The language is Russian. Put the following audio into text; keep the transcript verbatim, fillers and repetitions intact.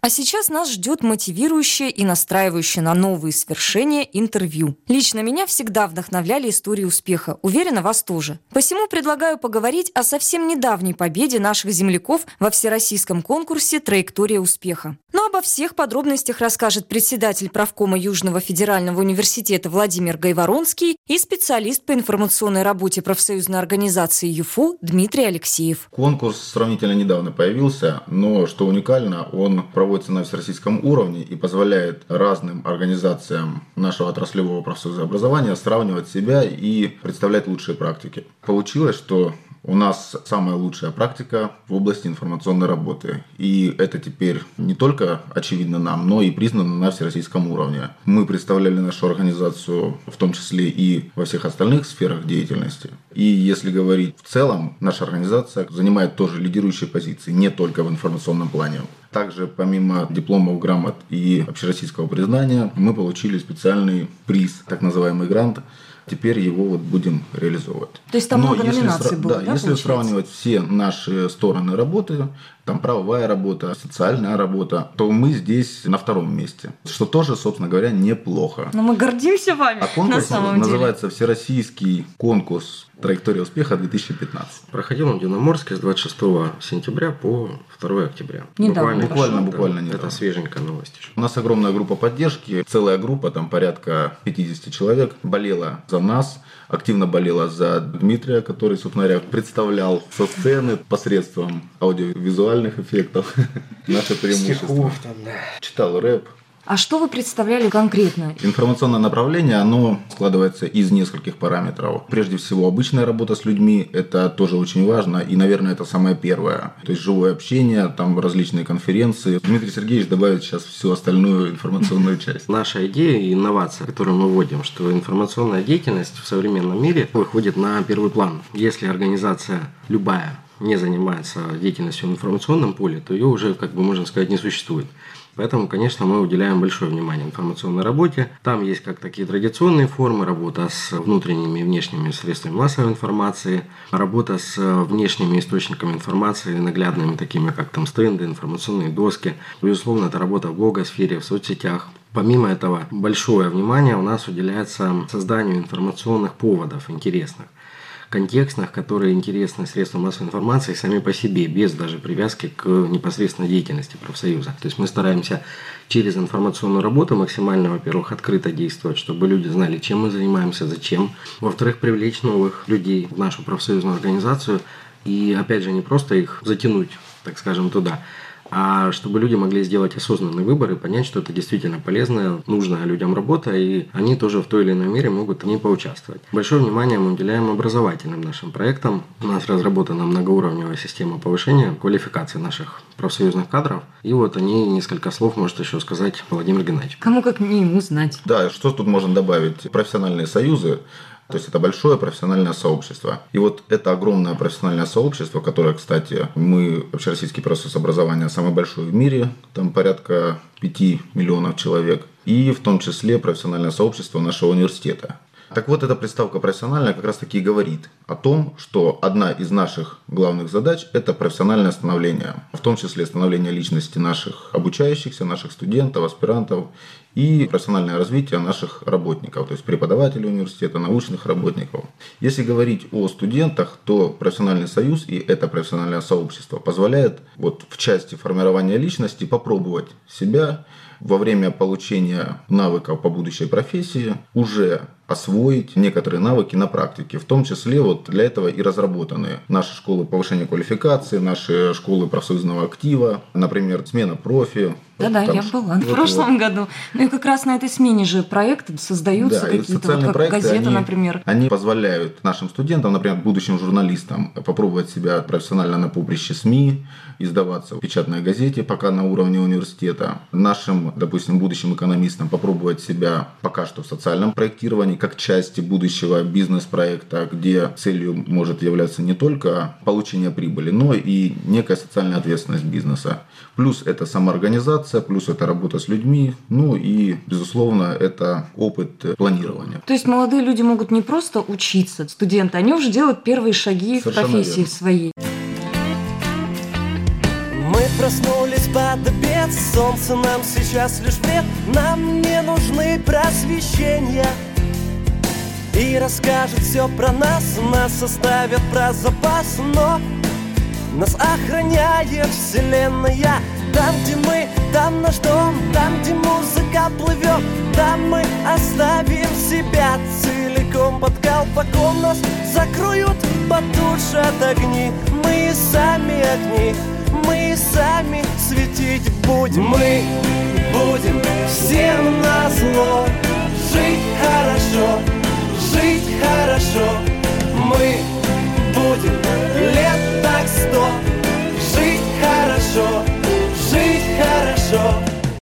А сейчас нас ждет мотивирующее и настраивающее на новые свершения интервью. Лично меня всегда вдохновляли истории успеха. Уверена, вас тоже. Посему предлагаю поговорить о совсем недавней победе наших земляков во всероссийском конкурсе «Траектория успеха». Но обо всех подробностях расскажет председатель правкома Южного федерального университета Владимир Гайворонский и специалист по информационной работе профсоюзной организации ЮФУ Дмитрий Алексеев. Конкурс сравнительно недавно появился, но, что уникально, он проводится на всероссийском уровне и позволяет разным организациям нашего отраслевого профсоюза образования сравнивать себя и представлять лучшие практики. Получилось, что у нас самая лучшая практика в области информационной работы. И это теперь не только очевидно нам, но и признано на всероссийском уровне. Мы представляли нашу организацию в том числе и во всех остальных сферах деятельности. И если говорить в целом, наша организация занимает тоже лидирующие позиции, не только в информационном плане. Также, помимо дипломов, грамот и общероссийского признания, мы получили специальный приз, так называемый грант. Теперь его вот будем реализовывать. То есть там Но много если номинаций сра- было, да, да, если получается? сравнивать все наши стороны работы, там правовая работа, социальная работа, то мы здесь на втором месте. Что тоже, собственно говоря, неплохо. Но мы гордимся вами, А конкурс на самом деле. называется «Всероссийский конкурс «Траектория успеха-две тысячи пятнадцать». Проходил он в Дивноморске с двадцать шестого сентября по второго октября. Недавно. Буквально, Буквально, да, буквально Это недавно. свеженькая новость еще. У нас огромная группа поддержки, целая группа, там порядка пятьдесят человек, болела за нас, активно болела за Дмитрия, который, собственно говоря, представлял со сцены посредством аудиовизуальных эффектов наше преимущество. Стихов там, да. Читал рэп. А что вы представляли конкретно? Информационное направление, оно складывается из нескольких параметров. Прежде всего, обычная работа с людьми, это тоже очень важно, и, наверное, это самое первое. То есть, живое общение, там различные конференции. Дмитрий Сергеевич добавит сейчас всю остальную информационную часть. Наша идея и инновация, которую мы вводим, что информационная деятельность в современном мире выходит на первый план. Если организация любая не занимается деятельностью в информационном поле, то ее уже, как бы можно сказать, не существует. Поэтому, конечно, мы уделяем большое внимание информационной работе. Там есть как такие традиционные формы, работа с внутренними и внешними средствами массовой информации, работа с внешними источниками информации, наглядными, такими как там стенды, информационные доски. Безусловно, это работа в блогосфере, в соцсетях. Помимо этого, большое внимание у нас уделяется созданию информационных поводов интересных, контекстных, которые интересны средствам массовой информации сами по себе, без даже привязки к непосредственной деятельности профсоюза. То есть мы стараемся через информационную работу максимально, во-первых, открыто действовать, чтобы люди знали, чем мы занимаемся, зачем. Во-вторых, привлечь новых людей в нашу профсоюзную организацию и, опять же, не просто их затянуть, так скажем, туда, а чтобы люди могли сделать осознанный выбор и понять, что это действительно полезная, нужная людям работа, и они тоже в той или иной мере могут в ней поучаствовать. Большое внимание мы уделяем образовательным нашим проектам. У нас разработана многоуровневая система повышения квалификации наших профсоюзных кадров. И вот о ней несколько слов может еще сказать Владимир Геннадьевич. Кому как не ему знать. Да, что тут можно добавить? Профессиональные союзы. То есть это большое профессиональное сообщество. И вот это огромное профессиональное сообщество, которое, кстати, мы, Общероссийский профсоюз образования, самый большой в мире, там порядка пяти миллионов человек, и в том числе профессиональное сообщество нашего университета. Так вот, эта приставка «профессиональная» как раз таки говорит о том, что одна из наших главных задач – это профессиональное становление, в том числе становление личности наших обучающихся, наших студентов, аспирантов и профессиональное развитие наших работников, то есть преподавателей университета, научных работников. Если говорить о студентах, то профессиональный союз и это профессиональное сообщество позволяет вот в части формирования личности попробовать себя во время получения навыков по будущей профессии, уже освоить некоторые навыки на практике. В том числе вот для этого и разработаны наши школы повышения квалификации, наши школы профсоюзного актива, например, смена профи. Да-да, Вот я там была в вот, прошлом вот. году. Ну и как раз на этой смене же проекты создаются, Да, и какие-то, социальные вот как проекты, газета, они, например. Они позволяют нашим студентам, например, будущим журналистам, попробовать себя профессионально на поприще СМИ, издаваться в печатной газете, пока на уровне университета. Нашим, допустим, будущим экономистам попробовать себя пока что в социальном проектировании, как части будущего бизнес-проекта, где целью может являться не только получение прибыли, но и некая социальная ответственность бизнеса. Плюс это самоорганизация, плюс это работа с людьми, ну и, безусловно, это опыт планирования. То есть молодые люди могут не просто учиться, студенты, они уже делают первые шаги Совершенно в профессии верно. своей. Мы проснулись под свет, солнце нам сейчас лишь вред. Нам не нужны просвещения и расскажет все про нас, нас оставят про запас, но нас охраняет вселенная. Там, где мы, там наш дом, там, где музыка плывет, там мы оставим себя целиком под колпаком. Нас закроют, потушат огни, мы сами огни, мы сами светить будем. Мы будем всем назло,